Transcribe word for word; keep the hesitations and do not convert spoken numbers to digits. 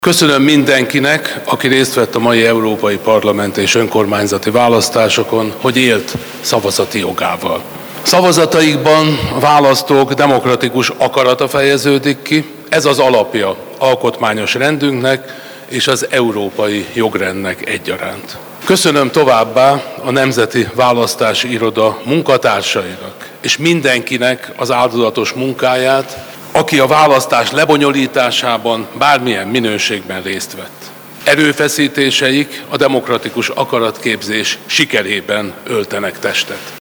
Köszönöm mindenkinek, aki részt vett a mai európai parlamenti és önkormányzati választásokon, hogy élt szavazati jogával. Szavazataikban a választók demokratikus akarata fejeződik ki, ez az alapja alkotmányos rendünknek és az európai jogrendnek egyaránt. Köszönöm továbbá a Nemzeti Választási Iroda munkatársainak és mindenkinek az áldozatos munkáját, aki a választás lebonyolításában bármilyen minőségben részt vett. Erőfeszítéseik a demokratikus akaratképzés sikerében öltenek testet.